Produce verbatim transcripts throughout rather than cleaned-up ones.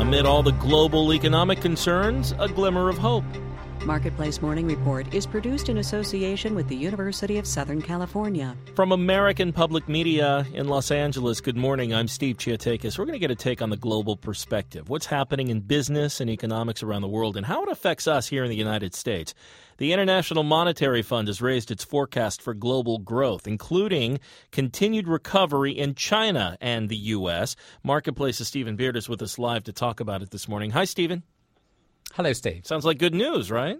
Amid all the global economic concerns, a glimmer of hope. Marketplace Morning Report is produced in association with the University of Southern California. From American Public Media in Los Angeles, good morning. I'm Steve Chiatakis. We're going to get a take on the global perspective, what's happening in business and economics around the world, and how it affects us here in the United States. The International Monetary Fund has raised its forecast for global growth, including continued recovery in China and the U S. Marketplace's Stephen Beard is with us live to talk about it this morning. Hi, Stephen. Hello, Steve. Sounds like good news, right?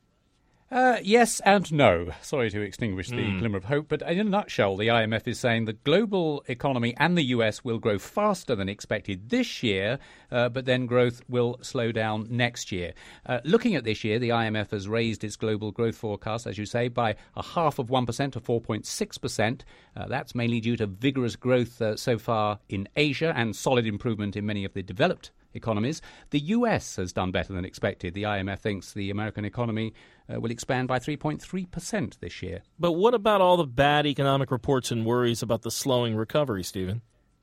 Uh, yes and no. Sorry to extinguish the Mm. glimmer of hope, but in a nutshell, the I M F is saying the global economy and the U S will grow faster than expected this year, uh, but then growth will slow down next year. Uh, looking at this year, the I M F has raised its global growth forecast, as you say, by a half of one percent to four point six percent. Uh, that's mainly due to vigorous growth uh, so far in Asia and solid improvement in many of the developed economies. The U S has done better than expected. The I M F thinks the American economy uh, will expand by three point three percent this year. But what about all the bad economic reports and worries about the slowing recovery, Stephen?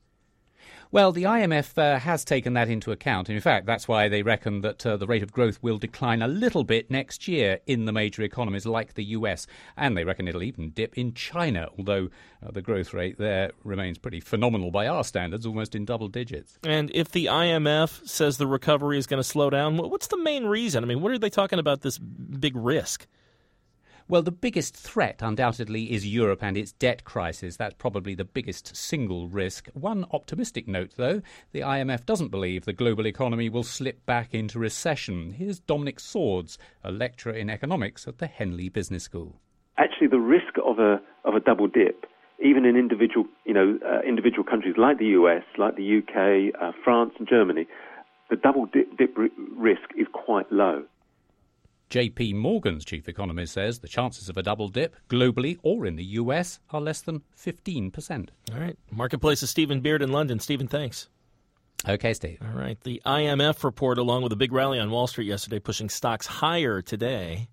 Well, the I M F uh, has taken that into account. And in fact, that's why they reckon that uh, the rate of growth will decline a little bit next year in the major economies like the U S. And they reckon it'll even dip in China, although uh, the growth rate there remains pretty phenomenal by our standards, almost in double digits. And if the I M F says the recovery is going to slow down, what's the main reason? I mean, what are they talking about this big risk? Well, the biggest threat, undoubtedly, is Europe and its debt crisis. That's probably the biggest single risk. One optimistic note, though, the I M F doesn't believe the global economy will slip back into recession. Here's Dominic Swords, a lecturer in economics at the Henley Business School. Actually, the risk of a of a double dip, even in individual, you know, uh, individual countries like the U S, like the U K, uh, France and Germany, the double dip, dip r- risk is quite low. J P Morgan's chief economist says the chances of a double dip, globally or in the U S, are less than fifteen percent. All right. Marketplace's Stephen Beard in London. Stephen, thanks. Okay, Steve. All right. The I M F report, along with a big rally on Wall Street yesterday, pushing stocks higher today.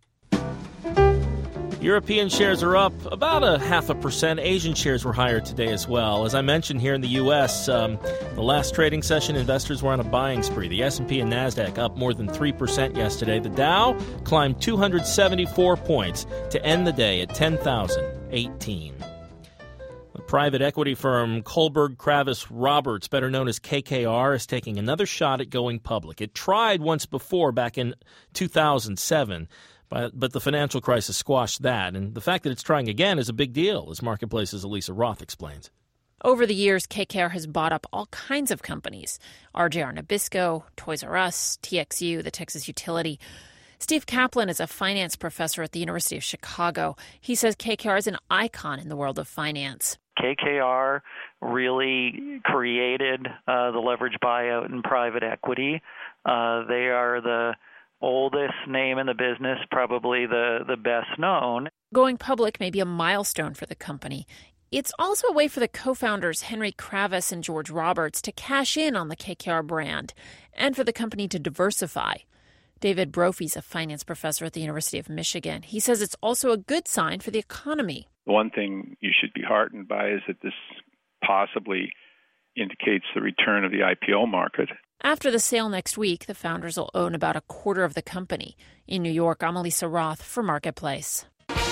European shares are up about a half a percent. Asian shares were higher today as well. As I mentioned, here in the U S, um, the last trading session, investors were on a buying spree. The S and P and NASDAQ up more than three percent yesterday. The Dow climbed two hundred seventy-four points to end the day at ten thousand eighteen. The private equity firm Kohlberg Kravis Roberts, better known as K K R, is taking another shot at going public. It tried once before back in two thousand seven. But, but the financial crisis squashed that, and the fact that it's trying again is a big deal, as Marketplace's Elisa Roth explains. Over the years, K K R has bought up all kinds of companies. R J R Nabisco, Toys R Us, T X U, the Texas Utility. Steve Kaplan is a finance professor at the University of Chicago. He says K K R is an icon in the world of finance. K K R really created uh, the leverage buyout in private equity. Uh, they are the oldest name in the business, probably the, the best known. Going public may be a milestone for the company. It's also a way for the co-founders Henry Kravis and George Roberts to cash in on the K K R brand and for the company to diversify. David Brophy is a finance professor at the University of Michigan. He says it's also a good sign for the economy. One thing you should be heartened by is that this possibly indicates the return of the I P O market. After the sale next week, the founders will own about a quarter of the company. In New York, I'm Elisa Roth for Marketplace.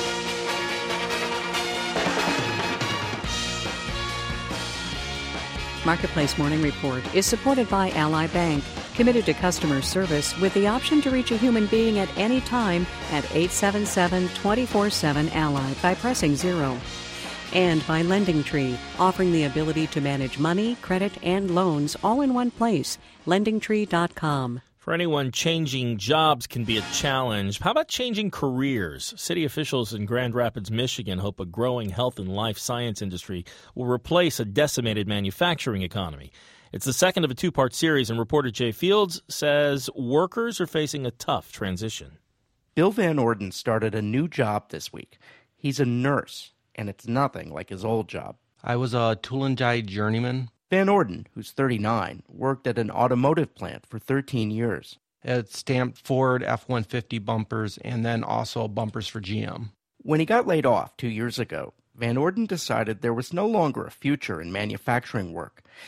Marketplace Morning Report is supported by Ally Bank, committed to customer service with the option to reach a human being at any time at eight seven seven, two four seven, Ally by pressing zero. And by Lending Tree, offering the ability to manage money, credit, and loans all in one place. lending tree dot com. For anyone, changing jobs can be a challenge. How about changing careers? City officials in Grand Rapids, Michigan hope a growing health and life science industry will replace a decimated manufacturing economy. It's the second of a two-part series, and reporter Jay Fields says workers are facing a tough transition. Bill Van Orden started a new job this week. He's a nurse, and it's nothing like his old job. I was a tool and die journeyman. Van Orden, who's thirty-nine, worked at an automotive plant for thirteen years. It stamped Ford F one fifty bumpers and then also bumpers for G M. When he got laid off two years ago, Van Orden decided there was no longer a future in manufacturing work.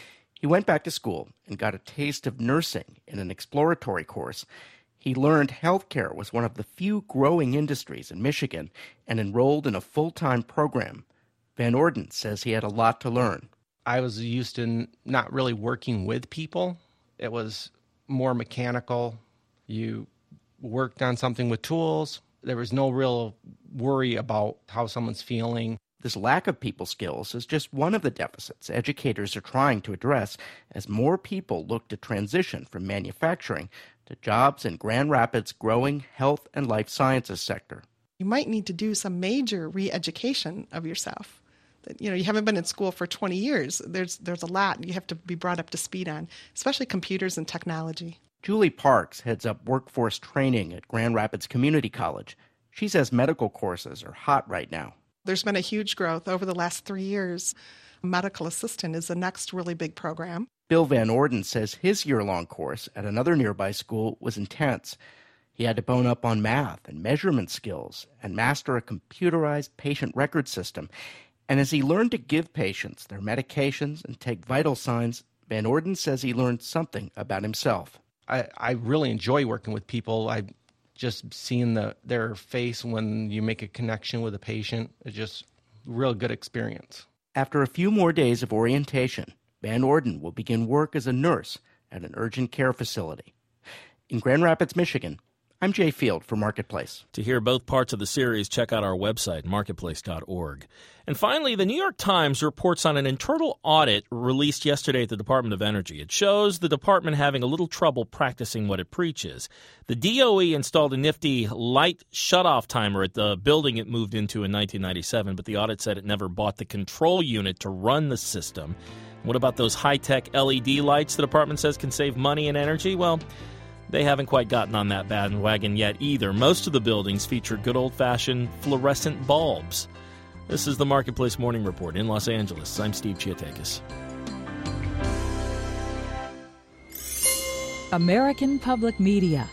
He went back to school and got a taste of nursing in an exploratory course. He learned healthcare was one of the few growing industries in Michigan and enrolled in a full-time program. Van Orden says he had a lot to learn. I was used to not really working with people. It was more mechanical. You worked on something with tools. There was no real worry about how someone's feeling. This lack of people skills is just one of the deficits educators are trying to address as more people look to transition from manufacturing to jobs in Grand Rapids' growing health and life sciences sector. You might need to do some major re-education of yourself. You know, you haven't been in school for twenty years. There's there's a lot you have to be brought up to speed on, especially computers and technology. Julie Parks heads up workforce training at Grand Rapids Community College. She says medical courses are hot right now. There's been a huge growth over the last three years. Medical assistant is the next really big program. Bill Van Orden says his year-long course at another nearby school was intense. He had to bone up on math and measurement skills and master a computerized patient record system. And as he learned to give patients their medications and take vital signs, Van Orden says he learned something about himself. I, I really enjoy working with people. I just seeing the their face when you make a connection with a patient is just a real good experience. After a few more days of orientation, Van Orden will begin work as a nurse at an urgent care facility. In Grand Rapids, Michigan, I'm Jay Field for Marketplace. To hear both parts of the series, check out our website, marketplace dot org. And finally, the New York Times reports on an internal audit released yesterday at the Department of Energy. It shows the department having a little trouble practicing what it preaches. The D O E installed a nifty light shutoff timer at the building it moved into in nineteen ninety-seven, but the audit said it never bought the control unit to run the system. What about those high-tech L E D lights the department says can save money and energy? Well, they haven't quite gotten on that bandwagon yet either. Most of the buildings feature good old-fashioned fluorescent bulbs. This is the Marketplace Morning Report in Los Angeles. I'm Steve Chiatakis. American Public Media.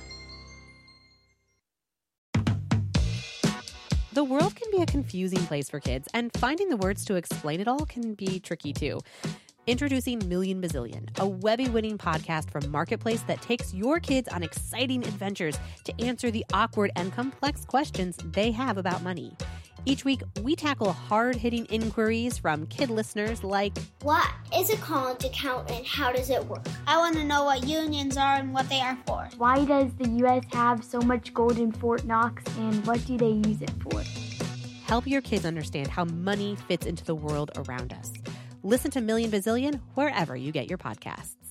The world can be a confusing place for kids, and finding the words to explain it all can be tricky too. Introducing Million Bazillion, a Webby-winning podcast from Marketplace that takes your kids on exciting adventures to answer the awkward and complex questions they have about money. Each week, we tackle hard-hitting inquiries from kid listeners like, what is a college account and how does it work? I want to know what unions are and what they are for. Why does the U S have so much gold in Fort Knox and what do they use it for? Help your kids understand how money fits into the world around us. Listen to Million Bazillion wherever you get your podcasts.